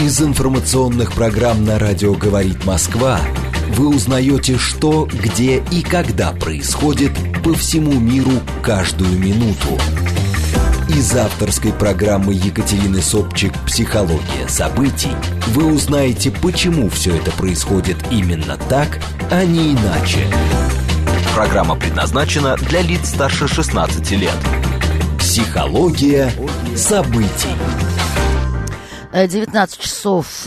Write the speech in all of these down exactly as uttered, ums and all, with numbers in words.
Из информационных программ на радио «Говорит Москва» вы узнаете, что, где и когда происходит по всему миру каждую минуту. Из авторской программы Екатерины Собчик «Психология событий» вы узнаете, почему все это происходит именно так, а не иначе. Программа предназначена для лиц старше шестнадцати лет. Психология событий. девятнадцать часов,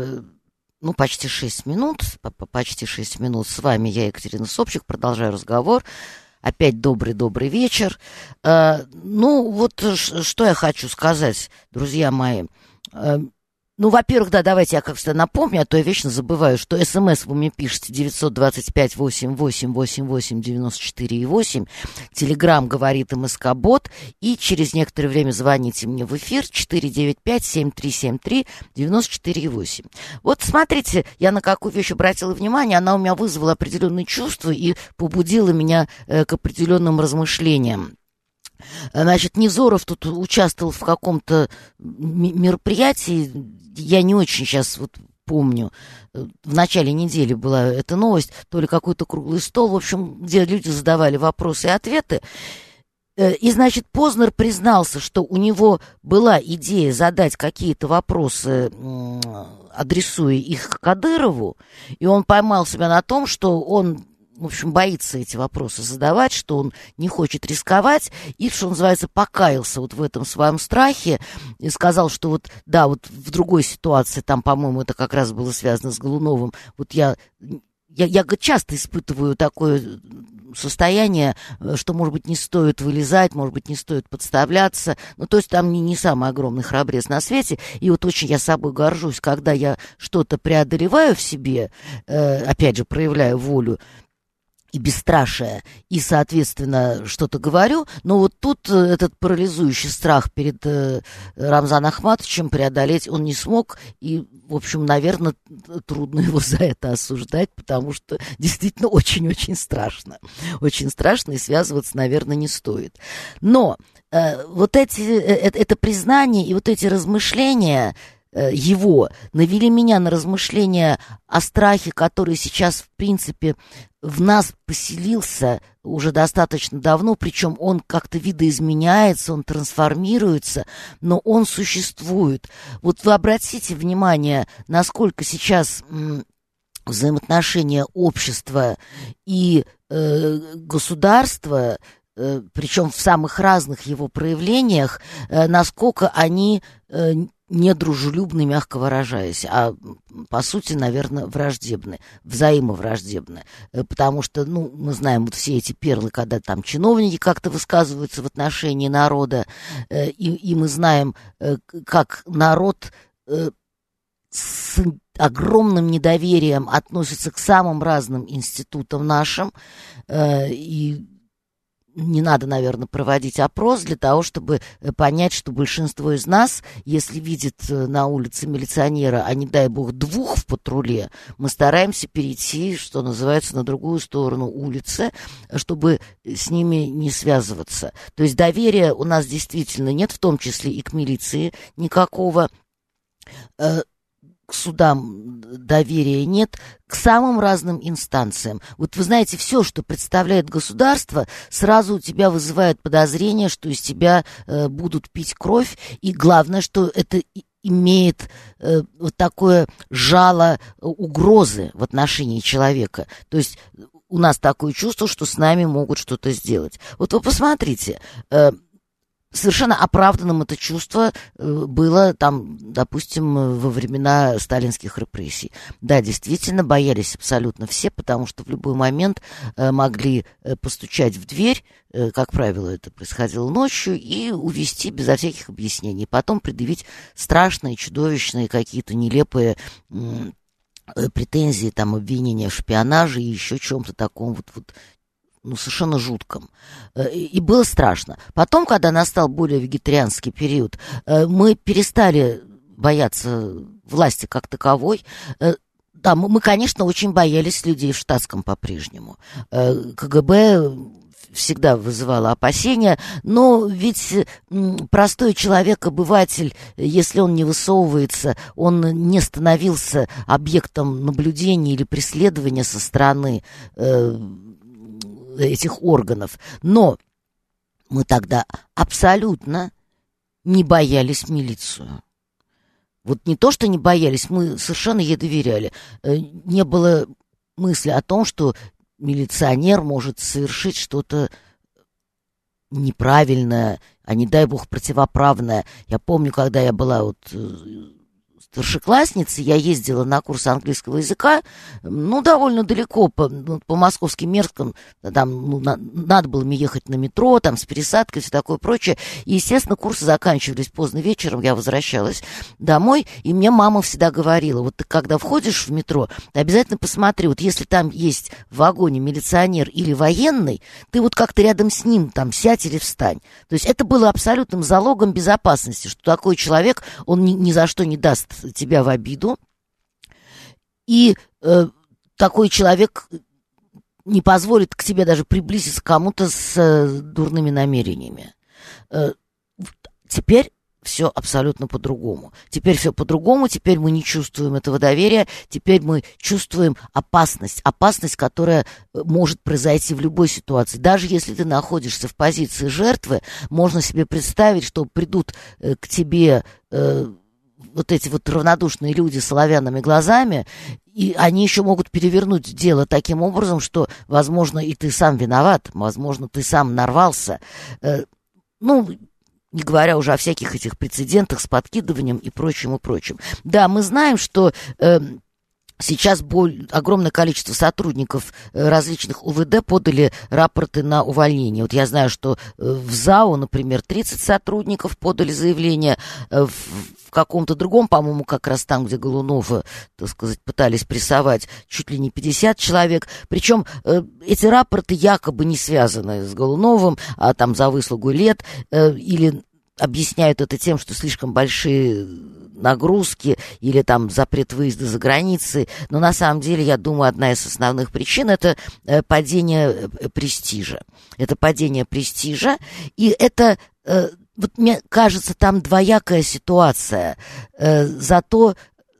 ну, почти шесть минут, почти шесть минут. С вами я, Екатерина Собчик, продолжаю разговор. Опять добрый-добрый вечер. Ну, вот что я хочу сказать, друзья мои. Ну, во-первых, да, давайте я как всегда напомню, а то я вечно забываю, что смс вы мне пишете девятьсот двадцать пять восемь восемь восемь восемь девяносто четыре восемь, телеграм говорит МСК-бот, и через некоторое время звоните мне в эфир четыре девять пять семь три семь три девяносто четыре восемь. Вот смотрите, я на какую вещь обратила внимание, она у меня вызвала определенные чувства и побудила меня э, к определенным размышлениям. Значит, Невзоров тут участвовал в каком-то мероприятии, я не очень сейчас вот помню, в начале недели была эта новость, то ли какой-то круглый стол, в общем, где люди задавали вопросы и ответы. И, значит, Познер признался, что у него была идея задать какие-то вопросы, адресуя их Кадырову, и он поймал себя на том, что он, в общем, боится эти вопросы задавать, что он не хочет рисковать, и, что называется, покаялся вот в этом своем страхе, и сказал, что вот, да, вот в другой ситуации, там, по-моему, это как раз было связано с Голуновым, вот я, я, я часто испытываю такое состояние, что, может быть, не стоит вылезать, может быть, не стоит подставляться, ну, то есть там не, не самый огромный храбрец на свете, и вот очень я собой горжусь, когда я что-то преодолеваю в себе, э, опять же, проявляю волю, и бесстрашие, и, соответственно, что-то говорю, но вот тут этот парализующий страх перед э, Рамзаном Ахматовичем преодолеть он не смог, и, в общем, наверное, трудно его за это осуждать, потому что действительно очень-очень страшно. Очень страшно, и связываться, наверное, не стоит. Но э, вот эти, э, это признание и вот эти размышления его навели меня на размышления о страхе, который сейчас, в принципе, в нас поселился уже достаточно давно, причем он как-то видоизменяется, он трансформируется, но он существует. Вот вы обратите внимание, насколько сейчас м, взаимоотношения общества и э, государства, э, причем в самых разных его проявлениях, э, насколько они э, недружелюбны, мягко выражаясь, а по сути, наверное, враждебны, взаимовраждебны, потому что, ну, мы знаем вот все эти перлы, когда там чиновники как-то высказываются в отношении народа, и, и мы знаем, как народ с огромным недоверием относится к самым разным институтам нашим, и не надо, наверное, проводить опрос для того, чтобы понять, что большинство из нас, если видит на улице милиционера, а не дай бог двух в патруле, мы стараемся перейти, что называется, на другую сторону улицы, чтобы с ними не связываться. То есть доверия у нас действительно нет, в том числе и к милиции никакого. К судам доверия нет, к самым разным инстанциям. Вот вы знаете, все, что представляет государство, сразу у тебя вызывает подозрение, что из тебя э, будут пить кровь, и главное, что это имеет э, вот такое жало угрозы в отношении человека. То есть у нас такое чувство, что с нами могут что-то сделать. Вот вы посмотрите, э, совершенно оправданным это чувство было там, допустим, во времена сталинских репрессий. Да, действительно, боялись абсолютно все, потому что в любой момент могли постучать в дверь, как правило, это происходило ночью, и увезти безо всяких объяснений. Потом предъявить страшные, чудовищные, какие-то нелепые претензии, там, обвинения в шпионаже и еще чем-то таком вот, вот ну, совершенно жутком. И было страшно. Потом, когда настал более вегетарианский период, мы перестали бояться власти как таковой. Да, мы, конечно, очень боялись людей в штатском по-прежнему. КГБ всегда вызывало опасения. Но ведь простой человек, обыватель, если он не высовывается, он не становился объектом наблюдения или преследования со стороны э, этих органов. Но мы тогда абсолютно не боялись милицию. Вот не то, что не боялись, мы совершенно ей доверяли. Не было мысли о том, что милиционер может совершить что-то неправильное, а не дай бог противоправное. Я помню, когда я была вот старшеклассницей, я ездила на курс английского языка, ну, довольно далеко, по, ну, по московским меркам, там, ну, на, надо было мне ехать на метро, там, с пересадкой, все такое прочее, и, естественно, курсы заканчивались поздно вечером, я возвращалась домой, и мне мама всегда говорила, вот ты, когда входишь в метро, ты обязательно посмотри, вот если там есть в вагоне милиционер или военный, ты вот как-то рядом с ним там сядь или встань. То есть это было абсолютным залогом безопасности, что такой человек, он ни, ни за что не даст тебя в обиду, и э, такой человек не позволит к тебе даже приблизиться к кому-то с э, дурными намерениями. Э, теперь все абсолютно по-другому. Теперь все по-другому, теперь мы не чувствуем этого доверия, теперь мы чувствуем опасность, опасность, которая может произойти в любой ситуации. Даже если ты находишься в позиции жертвы, можно себе представить, что придут э, к тебе э, вот эти вот равнодушные люди с оловянными глазами, и они еще могут перевернуть дело таким образом, что, возможно, и ты сам виноват, возможно, ты сам нарвался. Э, ну, не говоря уже о всяких этих прецедентах с подкидыванием и прочим, и прочим. Да, мы знаем, что э, сейчас боль, огромное количество сотрудников различных УВД подали рапорты на увольнение. Вот я знаю, что в ЗАО, например, тридцать сотрудников подали заявление, в, в каком-то другом, по-моему, как раз там, где Голунова, так сказать, пытались прессовать, чуть ли не пятьдесят человек. Причем эти рапорты якобы не связаны с Голуновым, а там за выслугу лет, или объясняют это тем, что слишком большие нагрузки или там запрет выезда за границы. Но на самом деле, я думаю, одна из основных причин — это падение престижа. Это падение престижа, и это, вот мне кажется, там двоякая ситуация. Зато,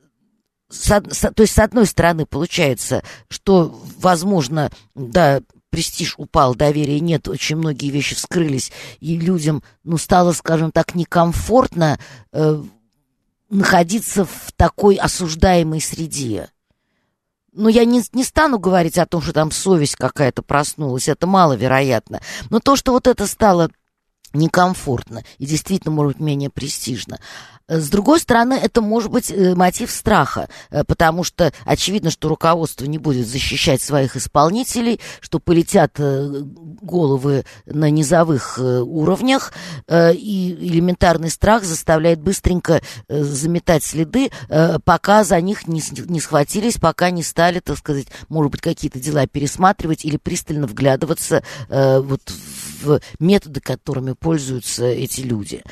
то есть, с одной стороны, получается, что, возможно, да, престиж упал, доверия нет, очень многие вещи вскрылись, и людям, ну, стало, скажем так, некомфортно э, находиться в такой осуждаемой среде. Но я не, не стану говорить о том, что там совесть какая-то проснулась, это маловероятно. Но то, что вот это стало некомфортно и действительно, может быть, менее престижно. С другой стороны, это может быть мотив страха, потому что очевидно, что руководство не будет защищать своих исполнителей, что полетят головы на низовых уровнях, и элементарный страх заставляет быстренько заметать следы, пока за них не, не схватились, пока не стали, так сказать, может быть, какие-то дела пересматривать или пристально вглядываться вот в методы, которыми пользуются эти люди.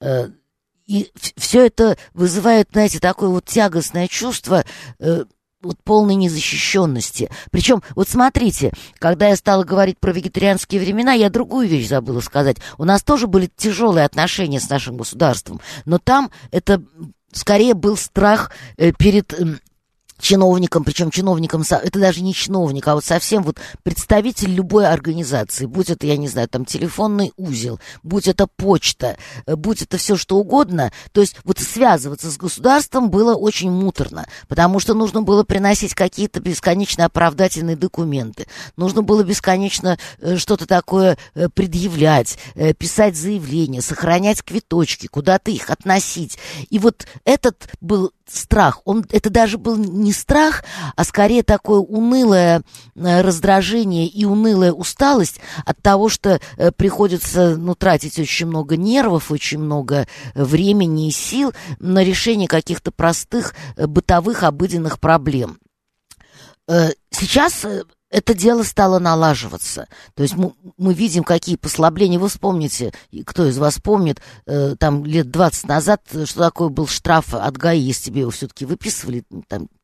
И все это вызывает, знаете, такое вот тягостное чувство э, вот полной незащищенности. Причем, вот смотрите, когда я стала говорить про вегетарианские времена, я другую вещь забыла сказать. У нас тоже были тяжелые отношения с нашим государством, но там это скорее был страх э, перед... Э, чиновником, причем чиновником, это даже не чиновник, а вот совсем вот представитель любой организации, будь это, я не знаю, там телефонный узел, будь это почта, будь это все что угодно, то есть вот связываться с государством было очень муторно, потому что нужно было приносить какие-то бесконечно оправдательные документы, нужно было бесконечно что-то такое предъявлять, писать заявления, сохранять квиточки, куда-то их относить, и вот этот был страх, он, это даже был не страх, а скорее такое унылое раздражение и унылая усталость от того, что э, приходится, ну, тратить очень много нервов, очень много времени и сил на решение каких-то простых э, бытовых, обыденных проблем. Э, сейчас... Э, это дело стало налаживаться. То есть мы, мы видим, какие послабления. Вы вспомните, кто из вас помнит, э, там лет двадцать назад, что такое был штраф от ГАИ, если тебе его все-таки выписывали, там,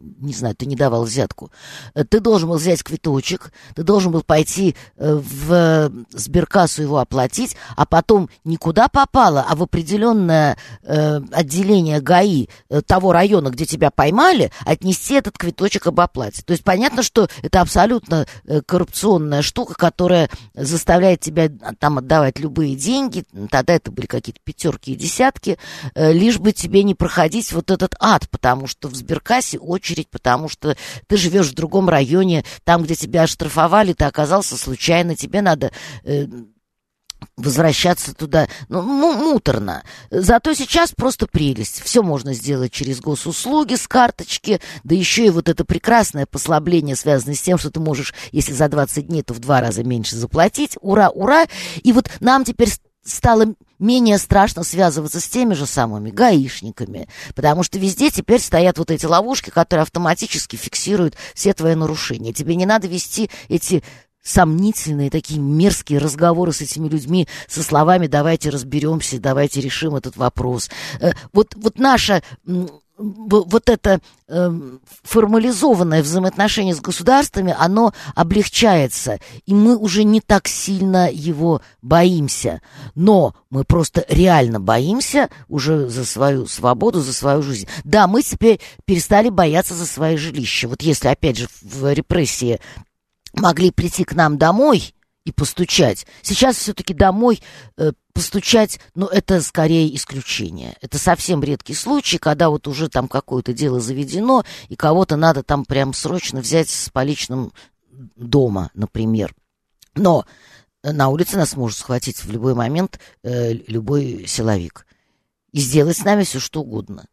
не знаю, ты не давал взятку, ты должен был взять квиточек, ты должен был пойти в сберкассу его оплатить, а потом никуда попало, а в определенное э, отделение ГАИ э, того района, где тебя поймали, отнести этот квиточек об оплате. То есть понятно, что это абсолютно э, коррупционная штука, которая заставляет тебя там отдавать любые деньги, тогда это были какие-то пятерки и десятки, э, лишь бы тебе не проходить вот этот ад, потому что в сберкассе очередь, потому что ты живешь в другом районе, там, где тебя оштрафовали, ты оказался случайно, тебе надо э, возвращаться туда, ну, муторно. Зато сейчас просто прелесть. Все можно сделать через госуслуги с карточки, да еще и вот это прекрасное послабление, связанное с тем, что ты можешь, если за двадцать дней, то в два раза меньше заплатить. Ура, ура! И вот нам теперь стало менее страшно связываться с теми же самыми гаишниками, потому что везде теперь стоят вот эти ловушки, которые автоматически фиксируют все твои нарушения. Тебе не надо вести эти сомнительные, такие мерзкие разговоры с этими людьми со словами «давайте разберемся, давайте решим этот вопрос». Вот, вот наша... вот это э, формализованное взаимоотношение с государствами, оно облегчается, и мы уже не так сильно его боимся. Но мы просто реально боимся уже за свою свободу, за свою жизнь. Да, мы теперь перестали бояться за свои жилища. Вот если, опять же, в репрессии могли прийти к нам домой и постучать, сейчас все-таки домой э, постучать, ну, это скорее исключение. Это совсем редкий случай, когда вот уже там какое-то дело заведено, и кого-то надо там прям срочно взять с поличным дома, например. Но на улице нас может схватить в любой момент э, любой силовик и сделать с нами все, что угодно.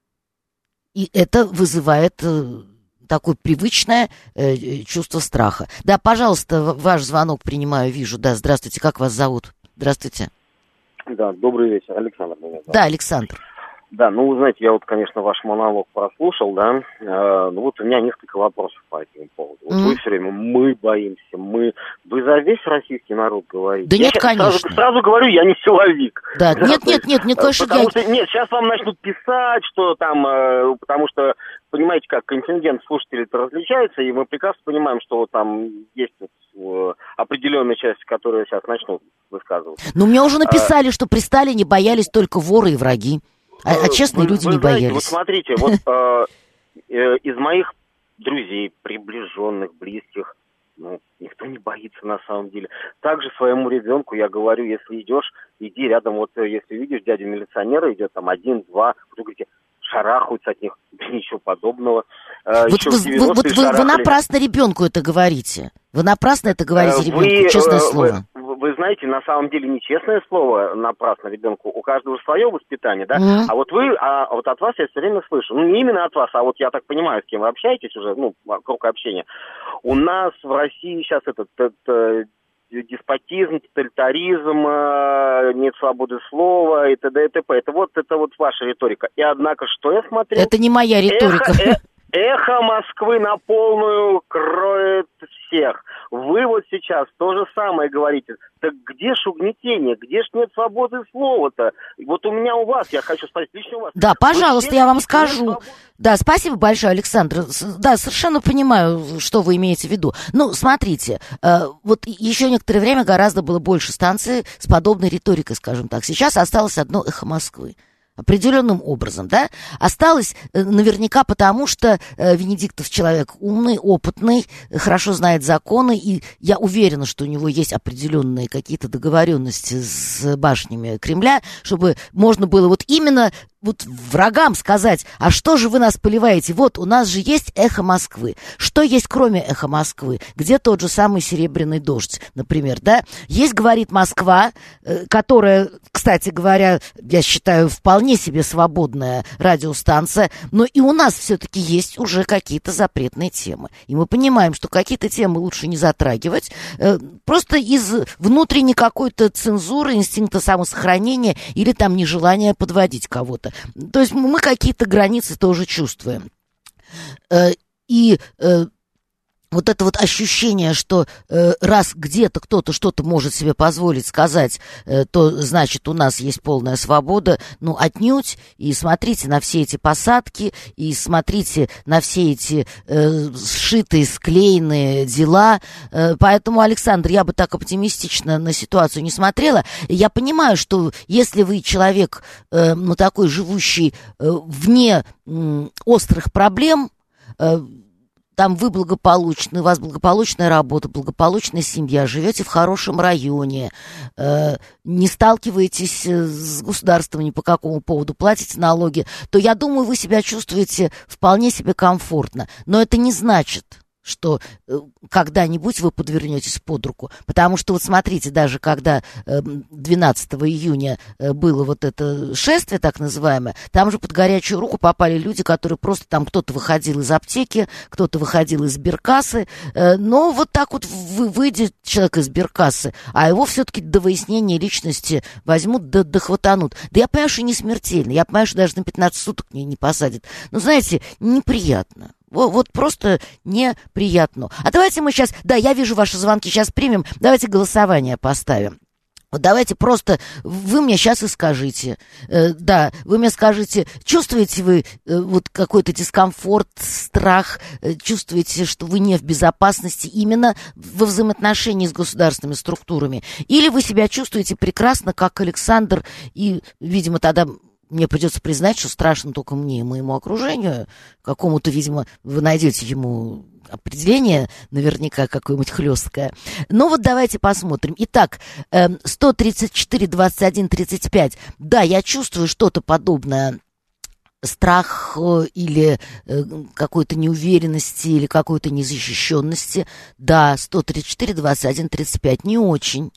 И это вызывает... Э, такое привычное э, чувство страха. Да, пожалуйста, ваш звонок принимаю, вижу. Да, здравствуйте, как вас зовут? Здравствуйте. Да, добрый вечер, Александр меня зовут. Да, Александр. Да, ну, вы знаете, я вот, конечно, ваш монолог прослушал, да, э, ну, вот у меня несколько вопросов по этому поводу. Вот mm-hmm. вы все время, мы боимся, мы... Вы за весь российский народ говорите? Да нет, я конечно. Сразу, сразу говорю, я не силовик. Да, да, нет, нет, нет, мне кажется, потому я... что, нет, сейчас вам начнут писать, что там, э, потому что, понимаете, как контингент слушателей-то различается, и мы прекрасно понимаем, что вот там есть вот, э, определенная часть, которая сейчас начнут высказываться. Ну, мне уже написали, а... что при Сталине боялись только воры и враги. А, а честные вы, люди вы не знаете, боялись. Вот смотрите, вот э, э, из моих друзей, приближенных, близких, ну, никто не боится на самом деле. Также своему ребенку я говорю, если идешь, иди рядом, вот если видишь дядю милиционера, идет там один, два, вы говорите, шарахаются от них, ничего подобного. Э, вот вы, вы, вот вы, вы напрасно ребенку это говорите. Вы напрасно это говорите ребенку, вы, честное э, слово. Вы, Вы знаете, на самом деле нечестное слово напрасно ребенку. У каждого свое воспитание, да? Mm-hmm. А вот вы, а вот от вас я все время слышу, ну не именно от вас, а вот я так понимаю, с кем вы общаетесь уже, ну, круг общения. У нас в России сейчас этот, этот деспотизм, тоталитаризм, нет свободы слова и т.д. и т.п. Это вот, это вот ваша риторика. И однако, что я смотрю? Это не моя риторика. Эхо, э, эхо Москвы на полную кроет всех. Вы вот сейчас то же самое говорите. Так где ж угнетение? Где ж нет свободы слова-то? Вот у меня у вас, я хочу спросить, лично у вас. Да, пожалуйста, я вам скажу. Да, спасибо большое, Александр. Да, совершенно понимаю, что вы имеете в виду. Ну, смотрите, вот еще некоторое время гораздо было больше станций с подобной риторикой, скажем так. Сейчас осталось одно эхо Москвы. Определенным образом, да, осталось наверняка потому, что э, Венедиктов человек умный, опытный, хорошо знает законы, и я уверена, что у него есть определенные какие-то договоренности с башнями Кремля, чтобы можно было вот именно вот врагам сказать, а что же вы нас поливаете? Вот у нас же есть эхо Москвы. Что есть кроме эхо Москвы? Где тот же самый Серебряный дождь, например, да? Есть, говорит Москва, э, которая, кстати говоря, я считаю, вполне себе свободная радиостанция, но и у нас все-таки есть уже какие-то запретные темы. И мы понимаем, что какие-то темы лучше не затрагивать, э, просто из внутренней какой-то цензуры, инстинкта самосохранения или там нежелания подводить кого-то. То есть мы какие-то границы тоже чувствуем. И вот это вот ощущение, что э, раз где-то кто-то что-то может себе позволить сказать, э, то значит у нас есть полная свобода, ну отнюдь, и смотрите на все эти посадки, и смотрите на все эти э, сшитые, склеенные дела, э, поэтому, Александр, я бы так оптимистично на ситуацию не смотрела. Я понимаю, что если вы человек, э, ну такой живущий э, вне э, острых проблем, э, там вы благополучны, у вас благополучная работа, благополучная семья, живете в хорошем районе, э, не сталкиваетесь с государством ни по какому поводу, платите налоги, то, я думаю, вы себя чувствуете вполне себе комфортно. Но это не значит, что э, когда-нибудь вы подвернетесь под руку. Потому что, вот смотрите, даже когда э, двенадцатого июня э, было вот это шествие, так называемое, там же под горячую руку попали люди, которые просто там, кто-то выходил из аптеки, кто-то выходил из сберкассы, э, но вот так вот вы, выйдет человек из сберкассы, а его все-таки до выяснения личности возьмут, да, да хватанут. Да я понимаю, что не смертельно, я понимаю, что даже на пятнадцать суток не, не посадят. Но, знаете, неприятно. Вот, вот просто неприятно. А давайте мы сейчас... Да, я вижу ваши звонки, сейчас примем. Давайте голосование поставим. Вот давайте просто... Вы мне сейчас и скажите. Э, да, вы мне скажите, чувствуете вы э, вот какой-то дискомфорт, страх, э, чувствуете, что вы не в безопасности именно во взаимоотношении с государственными структурами? Или вы себя чувствуете прекрасно, как Александр, и, видимо, тогда... Мне придется признать, что страшно только мне и моему окружению. Какому-то, видимо, вы найдете ему определение, наверняка какое-нибудь хлесткое. Ну вот давайте посмотрим. Итак, сто тридцать четыре двадцать один тридцать пять. Да, я чувствую что-то подобное. Страх или какой-то неуверенности, или какой-то незащищенности. Да, сто тридцать четыре двадцать один тридцать пять. Не очень.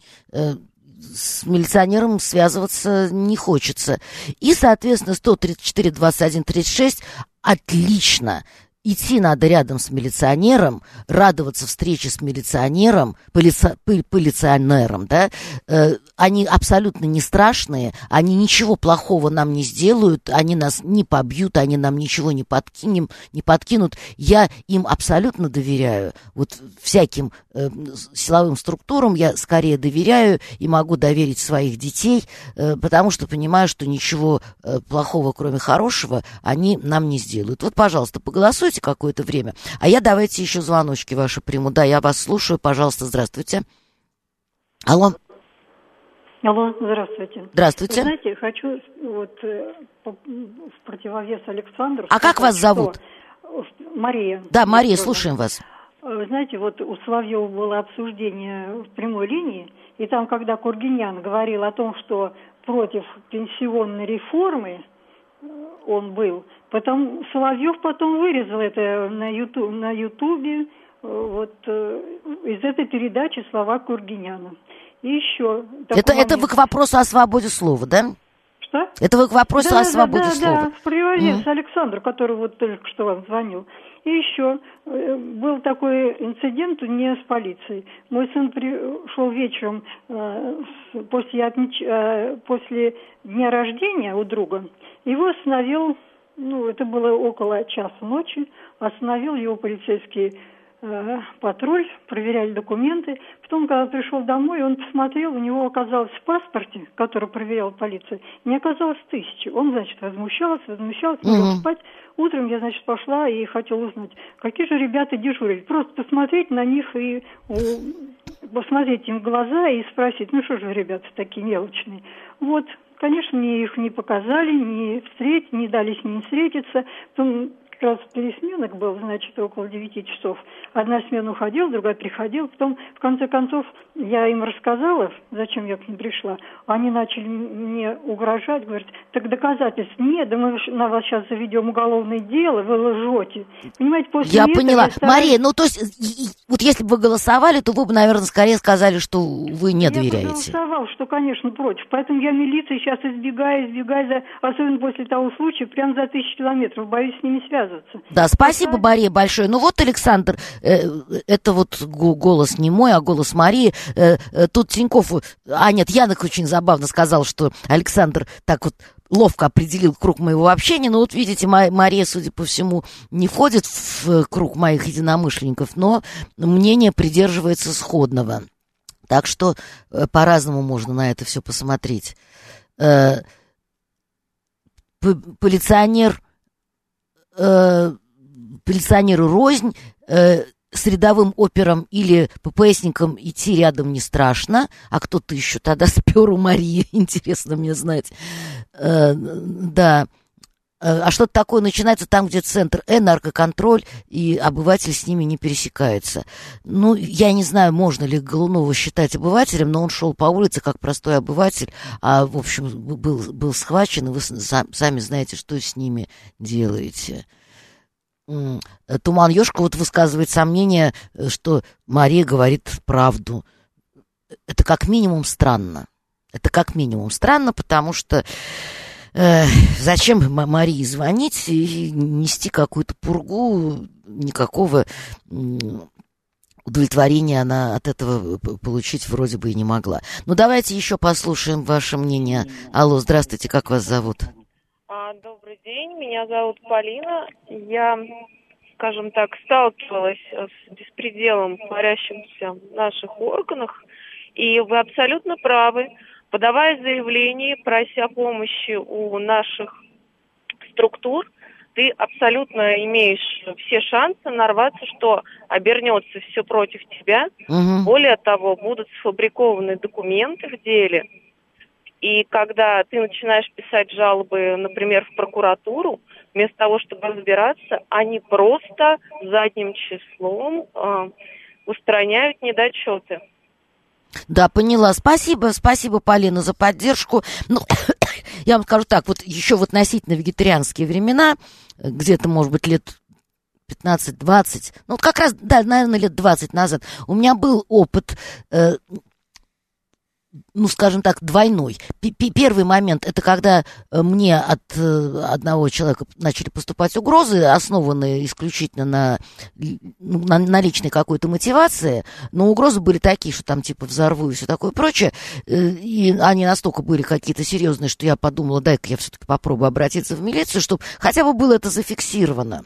С милиционером связываться не хочется. И, соответственно, сто тридцать четыре двадцать один тридцать шесть отлично. Идти надо рядом с милиционером, радоваться встрече с милиционером, полица, полиционером, да, э, они абсолютно не страшные, они ничего плохого нам не сделают, они нас не побьют, они нам ничего не подкинем, не подкинут. Я им абсолютно доверяю. Вот всяким э, силовым структурам я скорее доверяю и могу доверить своих детей, э, потому что понимаю, что ничего э, плохого, кроме хорошего, они нам не сделают. Вот, пожалуйста, поголосуйте какое-то время. А я давайте еще звоночки ваши приму. Да, я вас слушаю. Пожалуйста, здравствуйте. Алло. Алло, здравствуйте. Здравствуйте. Вы знаете, хочу вот в противовес Александру... А как вас зовут? Мария. Да, Мария, слушаем вас. Вы знаете, вот у Соловьева было обсуждение в прямой линии, и там, когда Кургинян говорил о том, что против пенсионной реформы он был, потом Соловьев потом вырезал это на ютуб, на ютубе, вот из этой передачи слова Кургиняна. И еще... Это, это вы к вопросу о свободе слова, да? Что? Это вы к вопросу да, о свободе да, слова? Да, да, в приводе mm-hmm. с Александром, который вот только что вам звонил. И еще был такой инцидент не с полицией. Мой сын пришел вечером э, после, отмеч... э, после дня рождения у друга. Его остановил, ну, это было около часа ночи, остановил его полицейский э, патруль, проверяли документы. Потом, когда пришел домой, он посмотрел, у него оказалось в паспорте, который проверяла полиция, не оказалось тысячи. Он, значит, возмущался, возмущался, не мог спать. Утром я, значит, пошла и хотела узнать, какие же ребята дежурили. Просто посмотреть на них и посмотреть им в глаза и спросить, ну что же ребята такие мелочные. Вот, конечно, мне их не показали, не встретить, не дали с ними встретиться. Потом как раз пересменок был, значит, около девяти часов. Одна смена уходила, другая приходила. Потом, в конце концов, я им рассказала, зачем я к ним пришла. Они начали мне угрожать, говорят, так доказательств нет, да мы на вас сейчас заведем уголовное дело, вы лжете. Понимаете, после я этого... поняла. Я стараюсь... Мария, ну то есть, вот если бы вы голосовали, то вы бы, наверное, скорее сказали, что вы не доверяете. Я голосовал, что, конечно, против. Поэтому я милиции сейчас избегаю, избегаю, за... особенно после того случая, прям за тысячу километров, боюсь с ними связываться. Да, спасибо, Мария, большое. Ну вот, Александр, э, это вот голос не мой, а голос Марии. Э, э, тут Тинькофф, а нет, Янок очень забавно сказал, что Александр так вот ловко определил круг моего общения. Но вот видите, Мария, судя по всему, не входит в круг моих единомышленников, но мнение придерживается сходного. Так что по-разному можно на это все посмотреть. Полиционер, полиционеру рознь, с рядовым опером или ППСником идти рядом не страшно, а кто-то еще тогда спер у Марии, интересно мне знать. Э, да. А что-то такое начинается там, где центр Э, наркоконтроль, и обыватель с ними не пересекается. Ну, я не знаю, можно ли Голунова считать обывателем, но он шел по улице как простой обыватель, а, в общем, был, был схвачен, и вы сами знаете, что с ними делаете. Туман Ёшка вот высказывает сомнение, что Мария говорит правду. Это как минимум странно. Это как минимум странно, потому что э, зачем Марии звонить и нести какую-то пургу, никакого удовлетворения она от этого получить вроде бы и не могла. Ну, давайте еще послушаем ваше мнение. Алло, здравствуйте, как вас зовут? Добрый день, меня зовут Полина. Я, скажем так, сталкивалась с беспределом, творящимся в наших органах, и вы абсолютно правы. Подавая заявление, прося помощи у наших структур, ты абсолютно имеешь все шансы нарваться, что обернется все против тебя. Угу. Более того, будут сфабрикованы документы в деле. И когда ты начинаешь писать жалобы, например, в прокуратуру, вместо того, чтобы разбираться, они просто задним числом э, устраняют недочеты. Да, поняла. Спасибо, спасибо, Полина, за поддержку. Ну, я вам скажу так, вот еще в относительно вегетарианские времена, где-то, может быть, лет пятнадцать-двадцать, ну, как раз, да, наверное, лет двадцать назад, у меня был опыт... Э, ну, скажем так, двойной. Первый момент, это когда мне от одного человека начали поступать угрозы, основанные исключительно на, на, на личной какой-то мотивации, но угрозы были такие, что там типа взорву и все такое прочее, и они настолько были какие-то серьезные, что я подумала, дай-ка я все-таки попробую обратиться в милицию, чтобы хотя бы было это зафиксировано.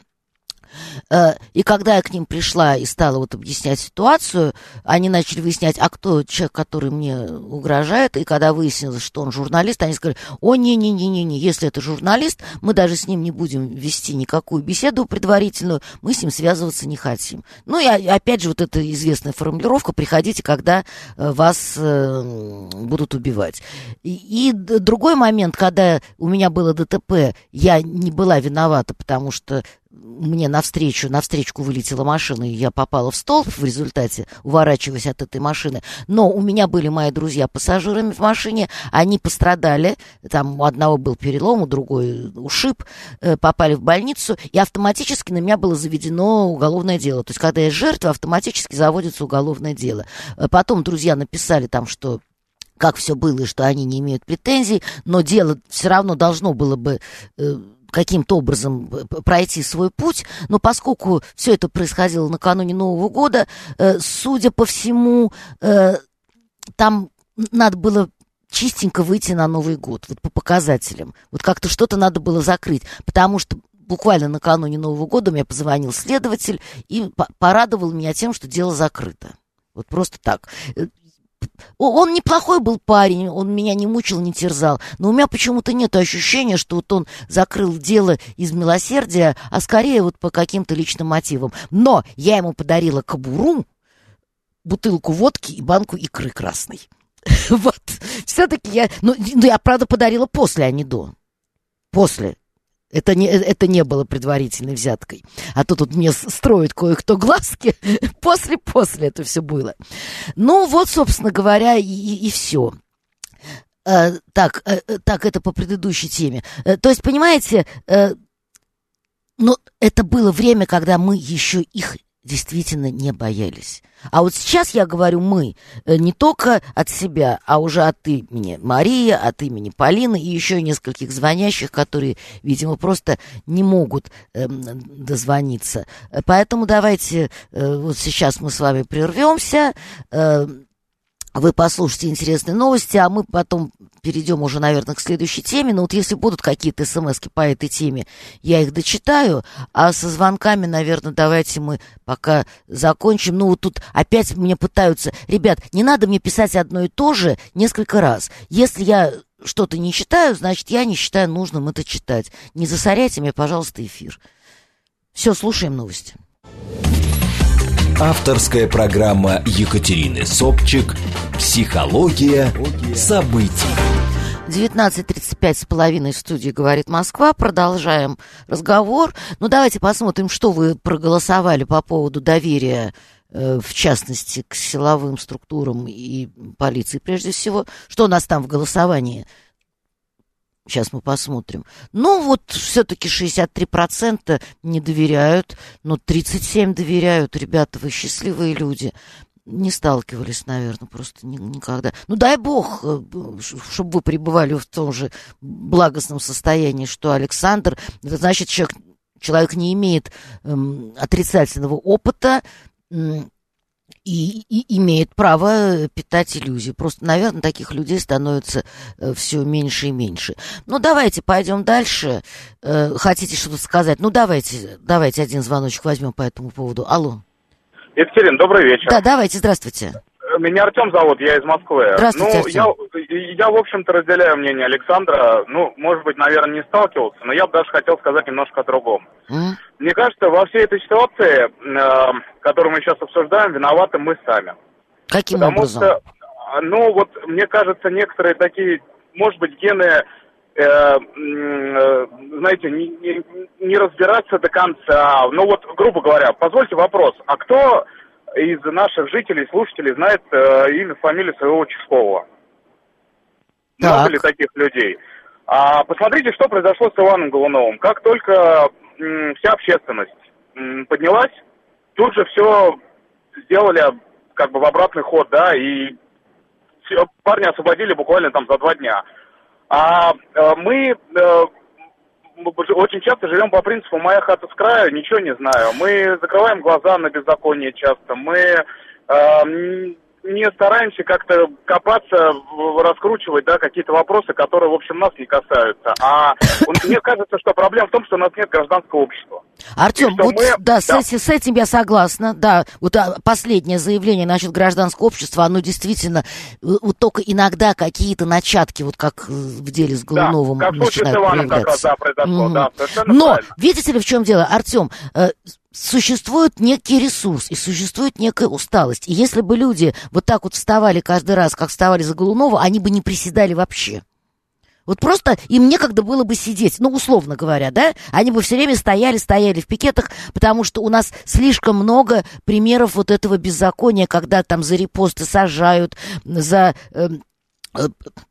И когда я к ним пришла и стала вот объяснять ситуацию, они начали выяснять, а кто человек, который мне угрожает, и когда выяснилось, что он журналист, они сказали, о, не-не-не-не, если это журналист, мы даже с ним не будем вести никакую беседу предварительную, мы с ним связываться не хотим. Ну и опять же вот эта известная формулировка, приходите, когда вас будут убивать. И, и другой момент, когда у меня было ДТП, я не была виновата, потому что мне навстречу, навстречку вылетела машина, и я попала в столб в результате, уворачиваясь от этой машины. Но у меня были мои друзья пассажирами в машине, они пострадали, там у одного был перелом, у другой ушиб, попали в больницу, и автоматически на меня было заведено уголовное дело. То есть, когда есть жертва, автоматически заводится уголовное дело. Потом друзья написали там, что как все было, и что они не имеют претензий, но дело все равно должно было бы каким-то образом пройти свой путь, но поскольку все это происходило накануне Нового года, э, судя по всему, э, там надо было чистенько выйти на Новый год, вот по показателям. Вот как-то что-то надо было закрыть, потому что буквально накануне Нового года мне позвонил следователь и порадовал меня тем, что дело закрыто. Вот просто так. Он неплохой был парень, он меня не мучил, не терзал, но у меня почему-то нет ощущения, что вот он закрыл дело из милосердия, а скорее вот по каким-то личным мотивам. Но я ему подарила кобуру, бутылку водки и банку икры красной. Вот, все-таки я... Ну, я, правда, подарила после, а не до. После. Это не, это не было предварительной взяткой. А то тут мне строит кое-кто глазки. После-после это все было. Ну, вот, собственно говоря, и, и, и все. А, так, а, так, это по предыдущей теме. А, то есть, понимаете, а, ну, это было время, когда мы еще их действительно не боялись. А вот сейчас я говорю мы, не только от себя, а уже от имени Марии, от имени Полины и еще нескольких звонящих, которые, видимо, просто не могут э, дозвониться. Поэтому давайте э, вот сейчас мы с вами прервемся, э, Вы послушайте интересные новости, а мы потом перейдем уже, наверное, к следующей теме. Но вот если будут какие-то смски по этой теме, я их дочитаю. А со звонками, наверное, давайте мы пока закончим. Ну, вот тут опять мне пытаются... Ребят, не надо мне писать одно и то же несколько раз. Если я что-то не читаю, значит, я не считаю нужным это читать. Не засоряйте мне, пожалуйста, эфир. Все, слушаем новости. Авторская программа Екатерины Собчик «Психология событий». девятнадцать тридцать пять с половиной в студии «Говорит Москва». Продолжаем разговор. Ну, давайте посмотрим, что вы проголосовали по поводу доверия, э, в частности, к силовым структурам и полиции прежде всего. Что у нас там в голосовании? Сейчас мы посмотрим. Ну, вот все-таки шестьдесят три процента не доверяют, но тридцать семь процентов доверяют. Ребята, вы счастливые люди. Не сталкивались, наверное, просто ни, никогда. Ну, дай бог, чтобы вы пребывали в том же благостном состоянии, что Александр. Это значит, человек, человек не имеет эм, отрицательного опыта, эм, И, и имеет право питать иллюзии. Просто, наверное, таких людей становится э, все меньше и меньше. Ну, давайте пойдем дальше. Э, хотите что-то сказать? Ну, давайте, давайте один звоночек возьмем по этому поводу. Алло. Екатерина, добрый вечер. Да, давайте, здравствуйте. Меня Артем зовут, я из Москвы. Здравствуйте, ну, Артем. Я, я, в общем-то, разделяю мнение Александра. Ну, может быть, наверное, не сталкивался, но я бы даже хотел сказать немножко о другом. Mm. Мне кажется, во всей этой ситуации, э, которую мы сейчас обсуждаем, виноваты мы сами. Каким Потому образом? Что, ну, вот, мне кажется, некоторые такие, может быть, гены, э, э, знаете, не, не, не разбираться до конца. Ну, вот, грубо говоря, позвольте вопрос, а кто из наших жителей, слушателей знает э, имя, фамилию своего участкового? Так. Много ли таких людей? А посмотрите, что произошло с Иваном Голуновым. Как только м, вся общественность м, поднялась, тут же все сделали как бы в обратный ход, да, и все, парня освободили буквально там за два дня. А э, мы... Э, очень часто живем по принципу «моя хата с краю, ничего не знаю». Мы закрываем глаза на беззаконие часто, мы э, не стараемся как-то копаться, раскручивать, да, какие-то вопросы, которые, в общем, нас не касаются. А мне кажется, что проблема в том, что у нас нет гражданского общества. Артем, вот мы... да, да. С, этим, с этим я согласна, да, вот а, последнее заявление насчет гражданского общества, оно действительно, вот только иногда какие-то начатки, вот как в деле с Голуновым, да, начинают Иваном проявляться. Как раз, да, произошло, угу. Да, но, правильно. Видите ли, в чем дело, Артем, э, существует некий ресурс и существует некая усталость, и если бы люди вот так вот вставали каждый раз, как вставали за Голунова, они бы не приседали вообще. Вот просто им некогда было бы сидеть, ну, условно говоря, да? Они бы все время стояли, стояли в пикетах, потому что у нас слишком много примеров вот этого беззакония, когда там за репосты сажают, за... Э, э,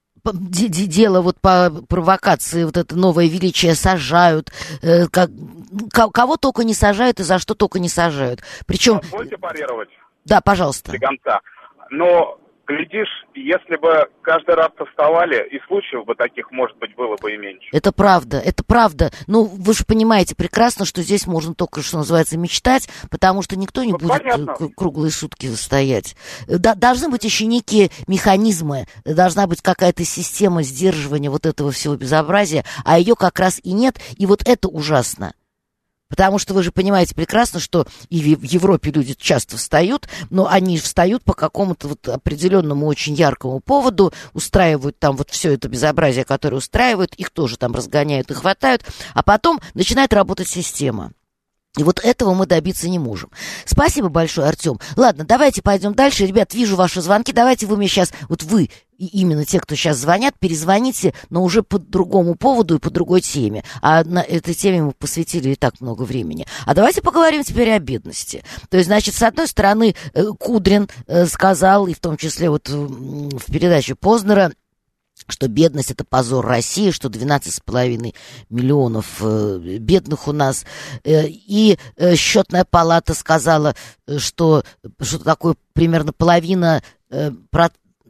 дело вот по провокации, вот это новое величие сажают, э, как, кого только не сажают и за что только не сажают. Причем... Позвольте парировать. Да, пожалуйста. До конца. Но, глядишь, если бы каждый раз вставали, и случаев бы таких, может быть, было бы и меньше. Это правда, это правда. Ну, вы же понимаете прекрасно, что здесь можно только, что называется, мечтать, потому что никто не ну, будет понятно. Круглые сутки стоять. Д- должны быть еще некие механизмы, должна быть какая-то система сдерживания вот этого всего безобразия, а ее как раз и нет, и вот это ужасно. Потому что вы же понимаете прекрасно, что и в Европе люди часто встают, но они встают по какому-то вот определенному очень яркому поводу, устраивают там вот все это безобразие, которое устраивают, их тоже там разгоняют и хватают, а потом начинает работать система. И вот этого мы добиться не можем. Спасибо большое, Артем. Ладно, давайте пойдем дальше. Ребят, вижу ваши звонки. Давайте вы мне сейчас, вот вы, и именно те, кто сейчас звонят, перезвоните, но уже по другому поводу и по другой теме. А на этой теме мы посвятили и так много времени. А давайте поговорим теперь о бедности. То есть, значит, с одной стороны, Кудрин сказал, и в том числе вот в передаче Познера, что бедность – это позор России, что двенадцать с половиной миллионов э, бедных у нас. Э, и э, счетная палата сказала, что, что такое примерно половина, э, про,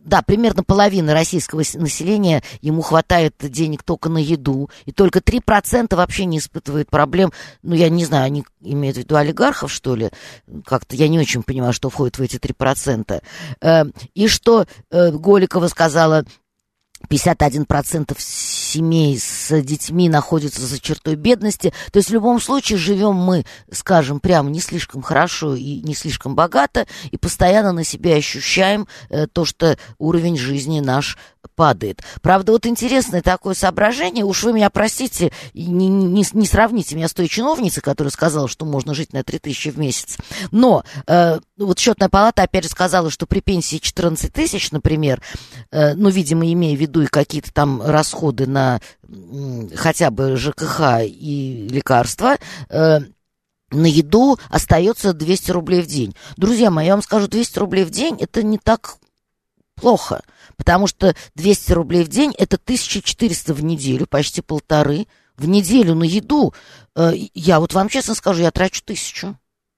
да, примерно половина российского населения, ему хватает денег только на еду, и только три процента вообще не испытывает проблем. Ну, я не знаю, они имеют в виду олигархов, что ли? Как-то я не очень понимаю, что входит в эти три процента. И что Голикова сказала... пятьдесят один процент семей с детьми находятся за чертой бедности. То есть в любом случае живем мы, скажем, прямо не слишком хорошо и не слишком богато, и постоянно на себе ощущаем э, то, что уровень жизни наш падает. Правда, вот интересное такое соображение, уж вы меня простите, не, не, не сравните меня с той чиновницей, которая сказала, что можно жить на три тысячи в месяц, но э, вот счетная палата опять же сказала, что при пенсии четырнадцать тысяч, например, э, ну, видимо, имея в виду и какие-то там расходы на э, хотя бы ЖКХ и лекарства, э, на еду остается двести рублей в день. Друзья мои, я вам скажу, двести рублей в день это не так плохо, потому что двести рублей в день это тысяча четыреста в неделю, почти полторы. В неделю на еду, э, я вот вам честно скажу, я трачу тысячу.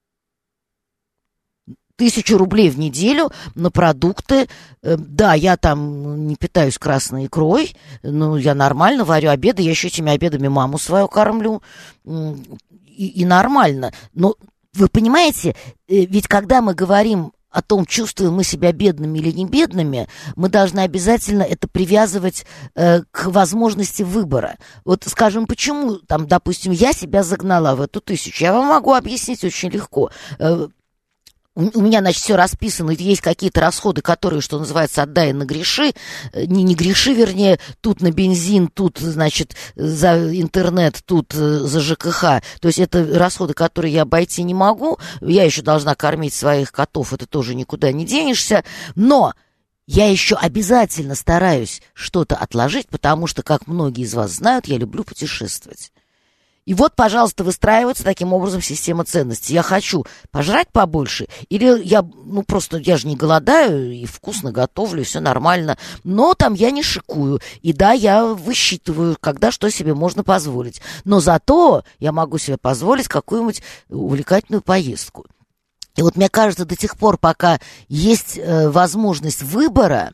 Тысячу рублей в неделю на продукты. Э, да, я там не питаюсь красной икрой, но я нормально варю обеды, я еще этими обедами маму свою кормлю, э, и, и нормально. Но вы понимаете, э, ведь когда мы говорим о том, чувствуем мы себя бедными или не бедными, мы должны обязательно это привязывать э, к возможности выбора. Вот скажем, почему, там, допустим, я себя загнала в эту тысячу, я вам могу объяснить очень легко. Э, У меня, значит, все расписано, есть какие-то расходы, которые, что называется, отдай на греши, не, не греши, вернее, тут на бензин, тут, значит, за интернет, тут за ЖКХ. То есть это расходы, которые я обойти не могу, я еще должна кормить своих котов, это тоже никуда не денешься, но я еще обязательно стараюсь что-то отложить, потому что, как многие из вас знают, я люблю путешествовать. И вот, пожалуйста, выстраивается таким образом система ценностей. Я хочу пожрать побольше, или я, ну, просто, я же не голодаю, и вкусно готовлю, и все нормально, но там я не шикую. И да, я высчитываю, когда что себе можно позволить. Но зато я могу себе позволить какую-нибудь увлекательную поездку. И вот мне кажется, до тех пор, пока есть э, возможность выбора,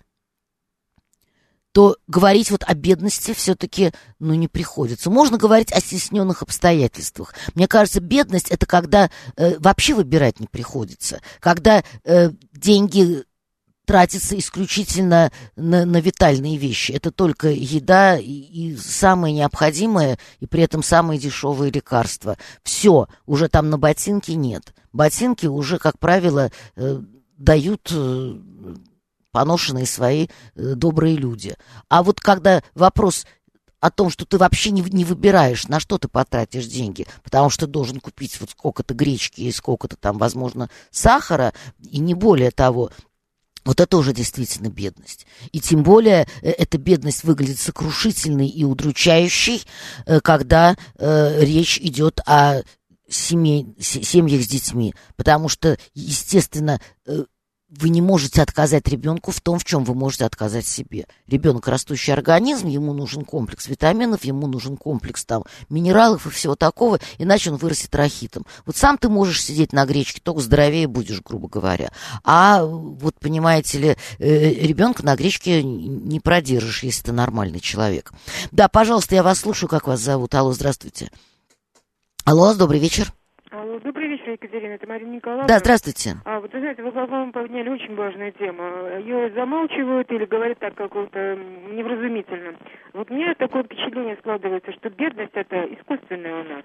то говорить вот о бедности все-таки, ну, не приходится. Можно говорить о стесненных обстоятельствах. Мне кажется, бедность – это когда э, вообще выбирать не приходится. Когда э, деньги тратятся исключительно на, на витальные вещи. Это только еда и, и самое необходимое, и при этом самые дешевые лекарства. Все, уже там на ботинки нет. Ботинки уже, как правило, э, дают... Э, поношенные свои э, добрые люди. А вот когда вопрос о том, что ты вообще не, не выбираешь, на что ты потратишь деньги, потому что ты должен купить вот сколько-то гречки и сколько-то там, возможно, сахара, и не более того, вот это уже действительно бедность. И тем более э, эта бедность выглядит сокрушительной и удручающей, э, когда э, речь идет о семей, семьях с детьми, потому что, естественно, э, вы не можете отказать ребенку в том, в чем вы можете отказать себе. Ребенок растущий организм, ему нужен комплекс витаминов, ему нужен комплекс там минералов и всего такого, иначе он вырастет рахитом. Вот сам ты можешь сидеть на гречке, только здоровее будешь, грубо говоря. А вот, понимаете ли, ребенка на гречке не продержишь, если ты нормальный человек. Да, пожалуйста, я вас слушаю, как вас зовут. Алло, здравствуйте. Алло, добрый вечер. Алло, добрый вечер, Екатерина, это Марина Николаевна. Да, здравствуйте. А, вот вы знаете, вы, по-моему, подняли очень важную тему. Ее замалчивают или говорят так как-то невразумительно. Вот у меня такое впечатление складывается, что бедность это искусственная у нас.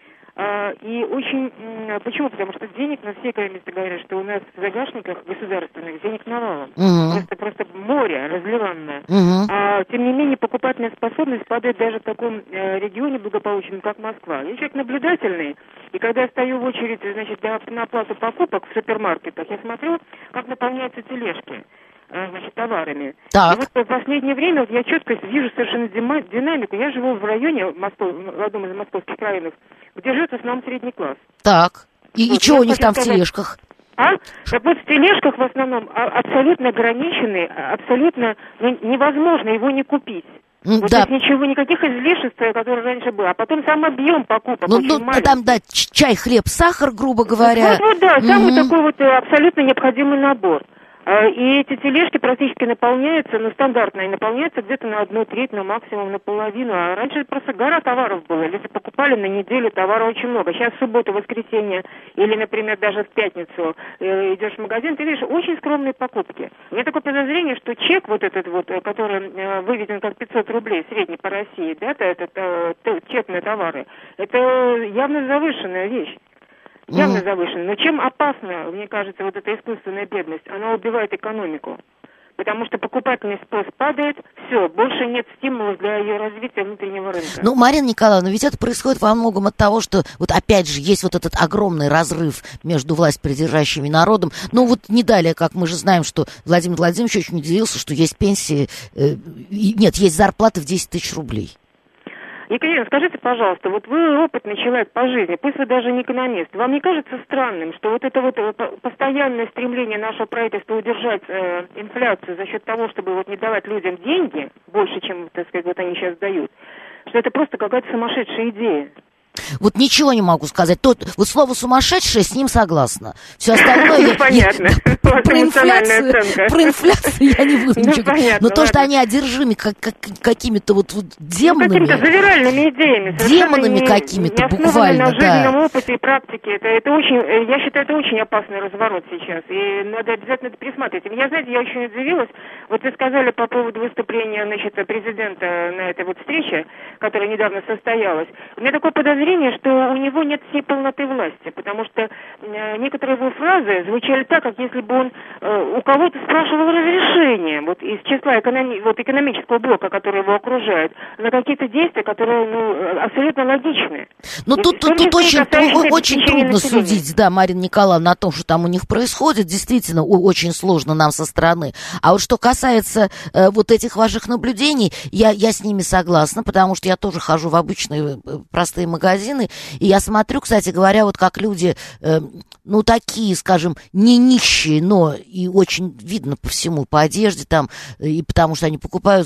А, и очень... Почему? Потому что денег, на все экономисты говорят, что у нас в загашниках государственных денег навалом. Угу. Просто, просто море разливанное. Угу. А, тем не менее, покупательная способность падает даже в таком э, регионе благополучном, как Москва. Я человек наблюдательный, и когда я стою в очередь, значит, на оплату покупок в супермаркетах, я смотрю, как наполняются тележки. Значит, товарами. Так. И вот в последнее время вот я четко вижу совершенно динамику. Я живу в районе, Москвы, в одном из московских районов, где живет в основном средний класс. Так. И, вот, и что у них там сказать... в тележках? А? Так вот в тележках в основном абсолютно ограниченный, абсолютно ну, невозможно его не купить. Вот да. Ничего, никаких излишеств, которые раньше было. А потом сам объем покупок ну, очень ну, маленький. Там, да, чай, хлеб, сахар, грубо говоря. Вот, вот, да, самый mm-hmm. такой вот абсолютно необходимый набор. И эти тележки практически наполняются, ну, стандартно, и наполняются где-то на одну треть, на максимум на половину. А раньше просто гора товаров было. Люди покупали на неделю товара очень много. Сейчас в субботу, воскресенье или, например, даже в пятницу э, идешь в магазин, ты видишь очень скромные покупки. У меня такое подозрение, что чек вот этот вот, который э, выведен как пятьсот рублей, средний по России, да, это, это, это чек на товары, это явно завышенная вещь. Явно завышена. Но чем опасна, мне кажется, вот эта искусственная бедность? Она убивает экономику. Потому что покупательный спрос падает, все, больше нет стимулов для ее развития внутреннего рынка. Ну, Марина Николаевна, ведь это происходит во многом от того, что, вот опять же, есть вот этот огромный разрыв между власть придержащими народом. Ну, вот не далее, как мы же знаем, что Владимир Владимирович очень удивился, что есть пенсии, э, нет, есть зарплаты в десять тысяч рублей. Екатерина, скажите, пожалуйста, вот вы опытный человек по жизни, пусть вы даже не экономист, вам не кажется странным, что вот это вот постоянное стремление нашего правительства удержать э, инфляцию за счет того, чтобы вот не давать людям деньги, больше, чем, так сказать, вот они сейчас дают, что это просто какая-то сумасшедшая идея? Вот ничего не могу сказать. Тот, вот слово «сумасшедшее» с ним согласна. Все остальное... Ну, понятно. Про инфляцию я не буду ничего говорить. Но то, что они одержимы какими-то вот демонами... Какими-то завиральными идеями. Демонами какими-то, буквально, да. На жизненном опыте и практике. Это очень, я считаю, это очень опасный разворот сейчас. И надо обязательно это присматривать. Я, знаете, я очень удивилась. Вот вы сказали по поводу выступления, значит, президента на этой вот встрече, которая недавно состоялась. У меня такое подозрение, что у него нет всей полноты власти, потому что э, некоторые его фразы звучали так, как если бы он э, у кого-то спрашивал разрешение, вот из числа экономи- вот, экономического блока, который его окружает, на какие-то действия, которые ну, абсолютно логичны. Ну тут, тут, тут очень, очень трудно населения. Судить, да, Марина Николаевна, о том, что там у них происходит, действительно очень сложно нам со стороны. А вот что касается э, вот этих ваших наблюдений, я, я с ними согласна, потому что я тоже хожу в обычные простые магазины, и я смотрю, кстати говоря, вот как люди, э, ну, такие, скажем, не нищие, но и очень видно по всему, по одежде там, и потому что они покупают,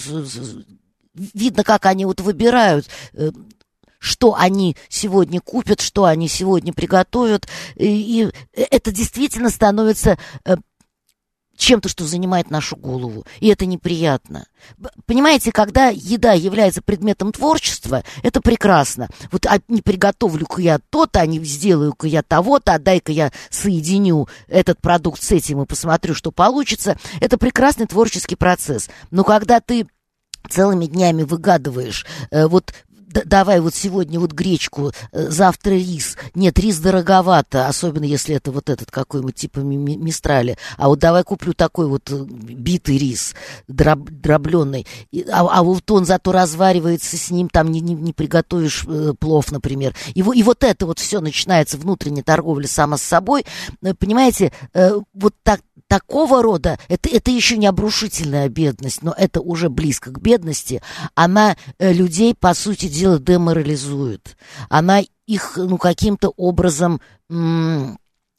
видно, как они вот выбирают, э, что они сегодня купят, что они сегодня приготовят, и, и это действительно становится... Э, чем-то, что занимает нашу голову, и это неприятно. Понимаете, когда еда является предметом творчества, это прекрасно. Вот а не приготовлю-ка я то-то, а не сделаю-ка я того-то, а дай-ка я соединю этот продукт с этим и посмотрю, что получится. Это прекрасный творческий процесс. Но когда ты целыми днями выгадываешь э, вот давай вот сегодня вот гречку, завтра рис. Нет, рис дороговато, особенно если это вот этот какой-нибудь типа мистрали. А вот давай куплю такой вот битый рис, дроб, дробленый. А, а вот он зато разваривается, с ним там не, не, не приготовишь э, плов, например. И, и вот это вот все начинается внутренняя торговля сама с собой. Понимаете, э, вот так такого рода, это, это еще не обрушительная бедность, но это уже близко к бедности, она э, людей, по сути дела, деморализует. Она их, ну, каким-то образом... М-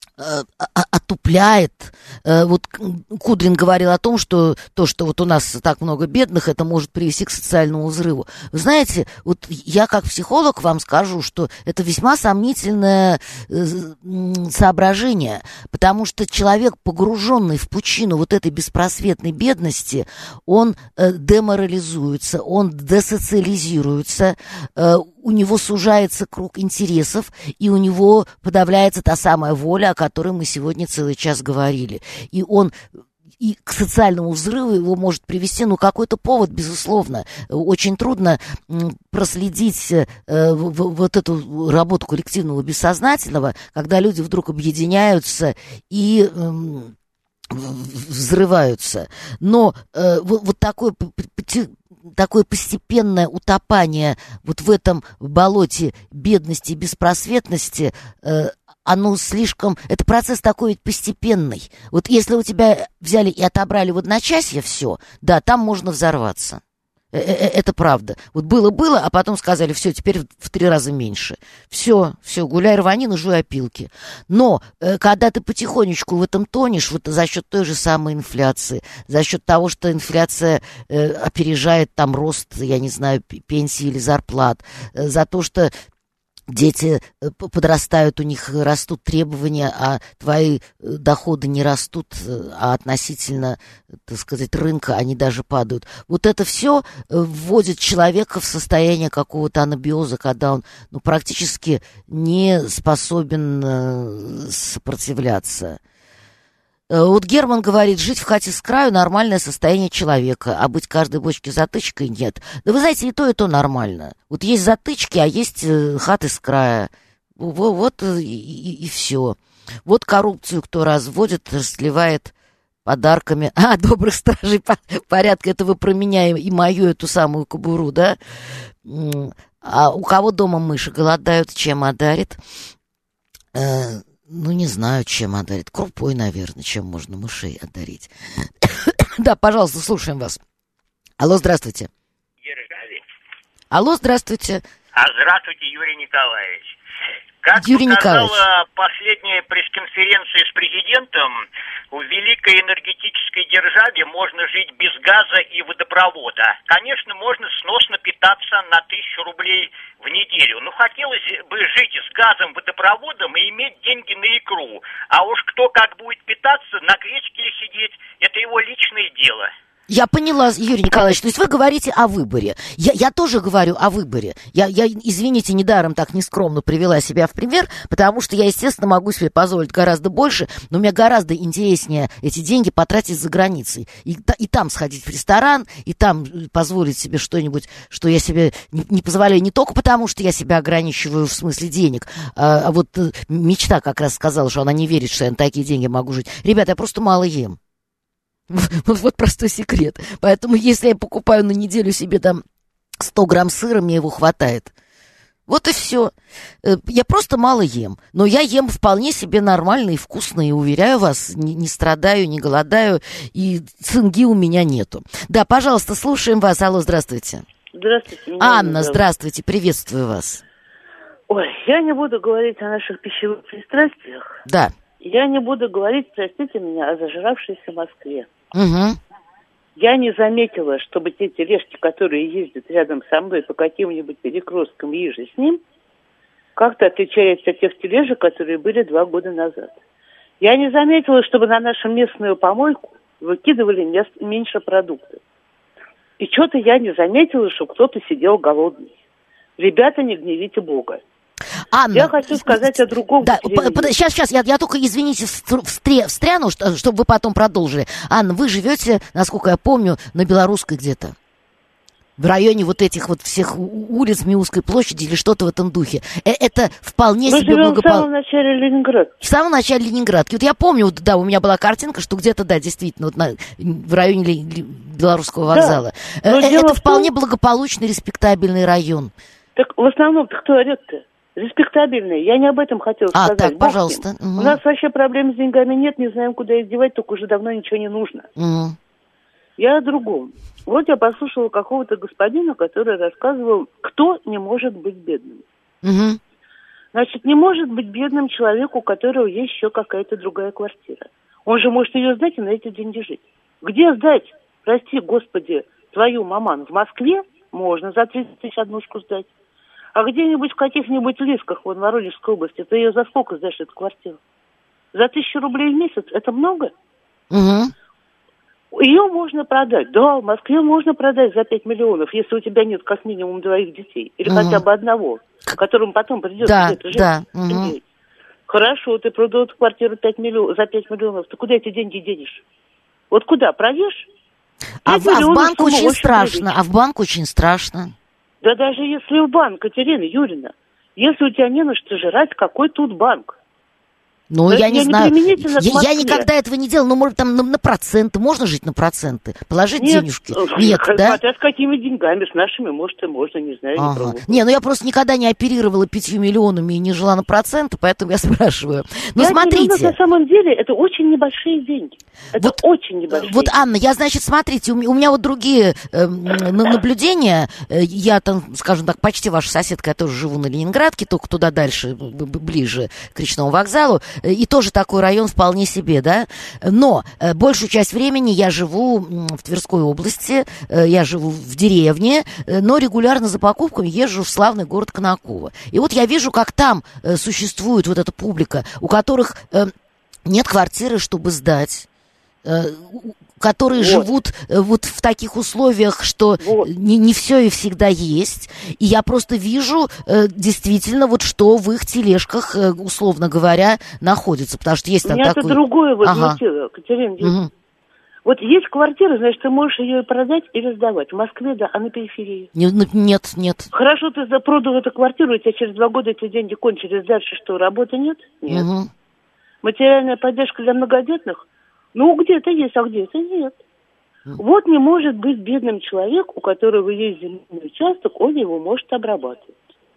отупляет. Вот Кудрин говорил о том, что то, что вот у нас так много бедных, это может привести к социальному взрыву. Вы знаете, вот я как психолог вам скажу, что это весьма сомнительное соображение, потому что человек, погруженный в пучину вот этой беспросветной бедности, он деморализуется, он десоциализируется, у него сужается круг интересов, и у него подавляется та самая воля, о которой мы сегодня целый час говорили. И он... И к социальному взрыву его может привести, ну, какой-то повод, безусловно. Очень трудно проследить э, в, в, вот эту работу коллективного бессознательного, когда люди вдруг объединяются и... Э, взрываются. Но э, вот, вот такое, такое постепенное утопание вот в этом болоте бедности и беспросветности, э, оно слишком... Это процесс такой постепенный. Вот если у тебя взяли и отобрали в одночасье все, да, там можно взорваться. Это правда. Вот было-было, а потом сказали, все, теперь в три раза меньше. Все, все, гуляй, рвани, жуй опилки. Но э, когда ты потихонечку в этом тонешь, вот за счет той же самой инфляции, за счет того, что инфляция э, опережает там рост, я не знаю, пенсии или зарплат, э, за то, что дети подрастают, у них растут требования, а твои доходы не растут, а относительно, так сказать, рынка они даже падают. Вот это все вводит человека в состояние какого-то анабиоза, когда он ну, практически не способен сопротивляться. Вот Герман говорит, жить в хате с краю – нормальное состояние человека, а быть каждой бочке затычкой – нет. Да вы знаете, и то, и то нормально. Вот есть затычки, а есть хаты с края. Вот и, и, и все. Вот коррупцию кто разводит, сливает подарками. А, добрых стражей порядка, это вы про меня и мою эту самую кобуру, да? А у кого дома мыши голодают, чем одарит? Ну, не знаю, чем одарить. Крупой, наверное, чем можно мышей одарить. Да, пожалуйста, слушаем вас. Алло, здравствуйте. Держали. Алло, здравствуйте. А здравствуйте, Юрий Николаевич. Как Юрий показала Николаевич. последняя пресс-конференция с президентом, в великой энергетической державе можно жить без газа и водопровода. Конечно, можно сносно питаться на тысячу рублей в неделю. Но хотелось бы жить с газом, водопроводом и иметь деньги на икру. А уж кто как будет питаться, на гречке ли сидеть, это его личное дело. Я поняла, Юрий Николаевич, то есть вы говорите о выборе. Я, я тоже говорю о выборе. Я, я, извините, недаром так нескромно привела себя в пример, потому что я, естественно, могу себе позволить гораздо больше, но мне гораздо интереснее эти деньги потратить за границей. И, и там сходить в ресторан, и там позволить себе что-нибудь, что я себе не, не позволяю не только потому, что я себя ограничиваю в смысле денег, а, а вот мечта как раз сказала, что она не верит, что я на такие деньги могу жить. Ребята, я просто мало ем. Вот, вот простой секрет. Поэтому если я покупаю на неделю себе там сто грамм сыра, мне его хватает. Вот и все. Я просто мало ем. Но я ем вполне себе нормально и вкусно. И уверяю вас, не, не страдаю, не голодаю. И цинги у меня нету. Да, пожалуйста, слушаем вас. Алло, здравствуйте. Здравствуйте. Анна, здравствуйте. Приветствую вас. Ой, я не буду говорить о наших пищевых пристрастиях. Да. Я не буду говорить, простите меня, о зажравшейся Москве. Угу. Я не заметила, чтобы те тележки, которые ездят рядом со мной по каким-нибудь перекресткам и же с ним, как-то отличаются от тех тележек, которые были два года назад. Я не заметила, чтобы на нашу местную помойку выкидывали меньше продуктов. И что-то я не заметила, что кто-то сидел голодный. Ребята, не гневите Бога. Анна, я хочу сказать о другом. Да, сейчас, сейчас, я, я только, извините, встре, встряну, чтобы вы потом продолжили. Анна, вы живете, насколько я помню, на Белорусской где-то. В районе вот этих вот всех улиц Миусской площади или что-то в этом духе. Это вполне Мы себе благополучно. Мы живем благопол... в самом начале Ленинградки. В самом начале Ленинградки. Вот я помню, вот, да, у меня была картинка, что где-то, да, действительно, вот на, в районе Ли, Ли, Белорусского вокзала. Да. Это вполне том... благополучный, респектабельный район. Так в основном-то кто орет-то? Респектабельные. Я не об этом хотела а, сказать. Так, Бог пожалуйста. Угу. У нас вообще проблем с деньгами нет, не знаем, куда их девать, только уже давно ничего не нужно. Угу. Я о другом. Вот я послушала какого-то господина, который рассказывал, кто не может быть бедным. Угу. Значит, не может быть бедным человек, у которого есть еще какая-то другая квартира. Он же может ее сдать и на эти деньги жить. Где сдать? Прости, Господи, твою маман. В Москве можно за тридцать тысяч однушку сдать. А где-нибудь в каких-нибудь Лисках, вон, в Воронежской области, ты ее за сколько сдашь, эту квартиру? За тысячу рублей в месяц? Это много? Угу. Ее можно продать. Да, в Москве можно продать за пять миллионов, если у тебя нет как минимум двоих детей. Или угу. хотя бы одного, которому потом придется да, где-то жить. Да, угу. Хорошо, ты продал эту квартиру пять миллионов, за пять миллионов. Ты куда эти деньги денешь? Вот куда? Проешь? А, а в банк очень страшно. Прибыть. А в банк очень страшно. Да даже если в банк, Катерина Юрьевна, если у тебя не на что жрать, какой тут банк? Ну, я не знаю, я, я никогда этого не делала, ну, может, там на, на проценты, можно жить на проценты? Положить Нет, денежки? Нет, да? Хотя с какими деньгами, с нашими, может, и можно, не знаю, ага. не пробовала. Не, ну я просто никогда не оперировала пятью миллионами и не жила на проценты, поэтому я спрашиваю. Но я смотрите. Не, на самом деле, это очень небольшие деньги. Это вот, очень небольшие Вот, деньги. Анна, я, значит, смотрите, у меня, у меня вот другие э, наблюдения. Я там, скажем так, почти ваша соседка, я тоже живу на Ленинградке, только туда дальше, ближе к речному вокзалу. и тоже такой район вполне себе, да, но большую часть времени я живу в Тверской области, я живу в деревне, но регулярно за покупками езжу в славный город Конаково. И вот я вижу, как там существует вот эта публика, у которых нет квартиры, чтобы сдать, которые вот. живут вот в таких условиях, что вот. не, не все и всегда есть. И я просто вижу действительно, вот что в их тележках, условно говоря, находится. Потому что есть там такой... такой... это другое вот ага. мотиво, Катерина. Угу. Вот есть квартира, значит, ты можешь ее продать или сдавать. В Москве, да, а на периферии? Нет, нет. Хорошо, ты продал эту квартиру, у тебя через два года эти деньги кончились. Дальше что, работы нет? Нет. Угу. Материальная поддержка для многодетных? Ну, где-то есть, а где-то нет. Вот не может быть бедным человек, у которого есть земельный участок, он его может обрабатывать.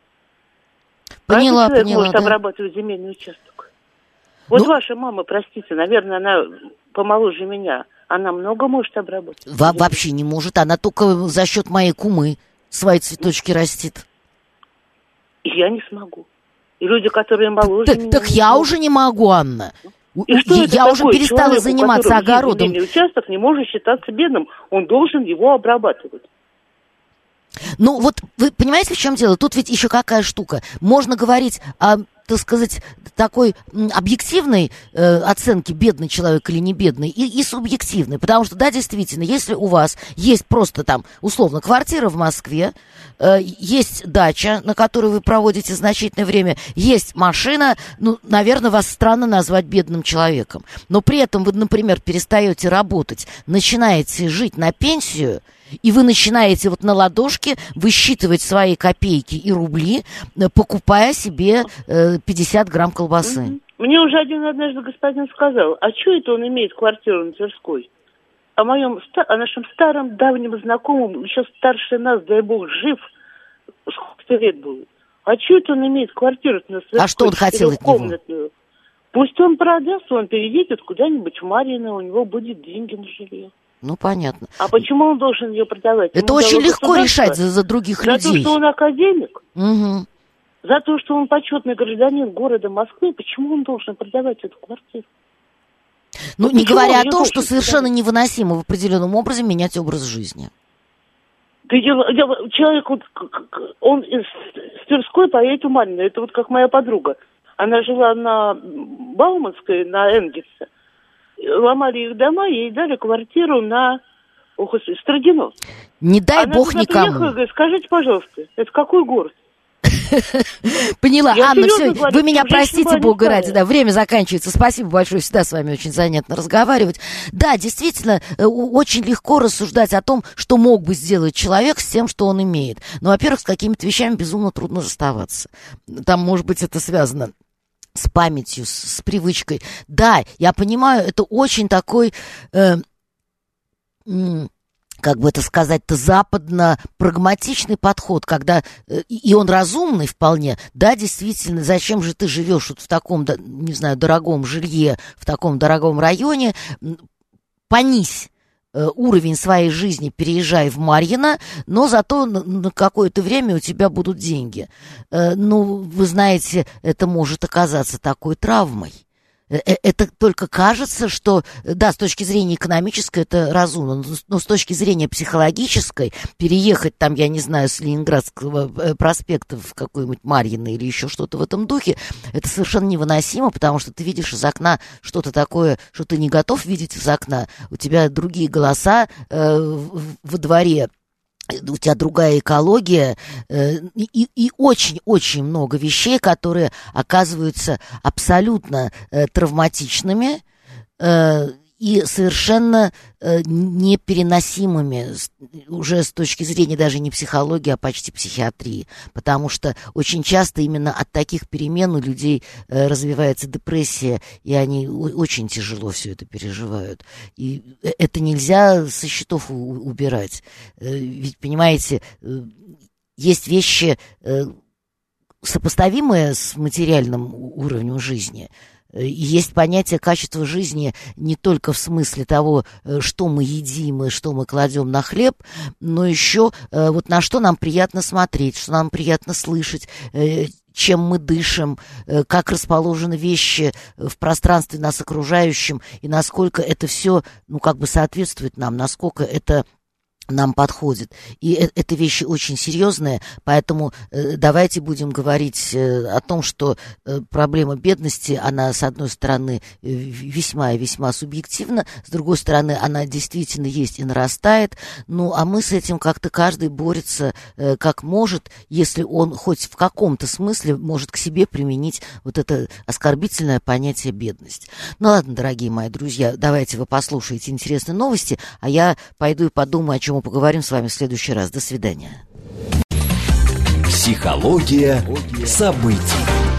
Поняла, Каждый человек поняла, может да. обрабатывать земельный участок. Вот ну, ваша мама, простите, наверное, она помоложе меня, она много может обработать? Во- вообще не может, она только за счет моей кумы свои цветочки растит. Я не смогу. И люди, которые моложе так, меня... Так я смогут. Уже не могу, Анна. И что я уже перестала человек, заниматься огородом. Участок не может считаться бедным, он должен его обрабатывать. Ну вот вы понимаете, в чем дело? Тут ведь еще какая штука. Можно говорить о, так сказать, такой объективной э, оценке, бедный человек или не бедный, и, и субъективной. Потому что, да, действительно, если у вас есть просто там, условно, квартира в Москве, э, есть дача, на которой вы проводите значительное время, есть машина, ну, наверное, вас странно назвать бедным человеком. Но при этом вы, например, перестаете работать, начинаете жить на пенсию, и вы начинаете вот на ладошке высчитывать свои копейки и рубли, покупая себе э, пятьдесят грамм колбасы. Mm-hmm. Мне уже один однажды господин сказал, а что это он имеет квартиру на Тверской? О моем, о нашем старом давнем знакомом, еще старше нас, дай бог, жив, сколько лет будет. А что это он имеет квартиру на Тверской? А что он хотел от него? Пусть он продаст, он переедет куда-нибудь в Марьино, у него будет деньги на жилье. Ну, понятно. А почему он должен ее продавать? Это Ему очень легко решать за, за других за людей. За то, что он академик? Угу. За то, что он почетный гражданин города Москвы? Почему он должен продавать эту квартиру? Ну, не говоря о том, что совершенно невыносимо в определенном образе менять образ жизни. Ты, человек, вот, он из Тверской поедет в Марьино. Это вот как моя подруга. Она жила на Бауманской, на Энгельсе. Ломали их дома, ей дали квартиру на ох, Строгино. Не дай Она бог никому. Приехала, говорит, скажите, пожалуйста, это какой город? Поняла. Я Анна, все, говорю, вы меня простите, Бога ради, да, время заканчивается. Спасибо большое, всегда с вами очень занятно разговаривать. Да, действительно, очень легко рассуждать о том, что мог бы сделать человек с тем, что он имеет. Но, во-первых, с какими-то вещами безумно трудно расставаться. Там, может быть, это связано с памятью, с, с привычкой. Да, я понимаю, это очень такой, э, м, как бы это сказать-то, западно-прагматичный подход, когда, э, и он разумный вполне, да, действительно, зачем же ты живешь вот в таком, не знаю, дорогом жилье, в таком дорогом районе, понизь уровень своей жизни, переезжай в Марьино, но зато на, на какое-то время у тебя будут деньги. Э, ну, вы знаете, это может оказаться такой травмой. Э, это только кажется, что, да, с точки зрения экономической это разумно, но с точки зрения психологической переехать там, я не знаю, с Ленинградского проспекта в какой-нибудь Марьино или еще что-то в этом духе, это совершенно невыносимо, потому что ты видишь из окна что-то такое, что ты не готов видеть из окна. У тебя другие голоса э, во дворе, у тебя другая экология, э, и, и очень-очень много вещей, которые оказываются абсолютно э, травматичными э, и совершенно э, непереносимыми уже с точки зрения даже не психологии, а почти психиатрии. Потому что очень часто именно от таких перемен у людей э, развивается депрессия, и они очень тяжело все это переживают. И это нельзя со счетов убирать. Э, ведь, понимаете, э, есть вещи, э, сопоставимые с материальным уровнем жизни. И есть понятие качества жизни не только в смысле того, что мы едим и что мы кладем на хлеб, но еще вот на что нам приятно смотреть, что нам приятно слышать, чем мы дышим, как расположены вещи в пространстве нас окружающем, и насколько это все, ну, как бы соответствует нам, насколько это нам подходит. И это вещи очень серьезные, поэтому давайте будем говорить о том, что проблема бедности, она, с одной стороны, весьма и весьма субъективна, с другой стороны, она действительно есть и нарастает, ну, а мы с этим как-то каждый борется как может, если он хоть в каком-то смысле может к себе применить вот это оскорбительное понятие бедность. Ну, ладно, дорогие мои друзья, давайте вы послушаете интересные новости, а я пойду и подумаю, о чем мы поговорим с вами в следующий раз. До свидания. Психология событий.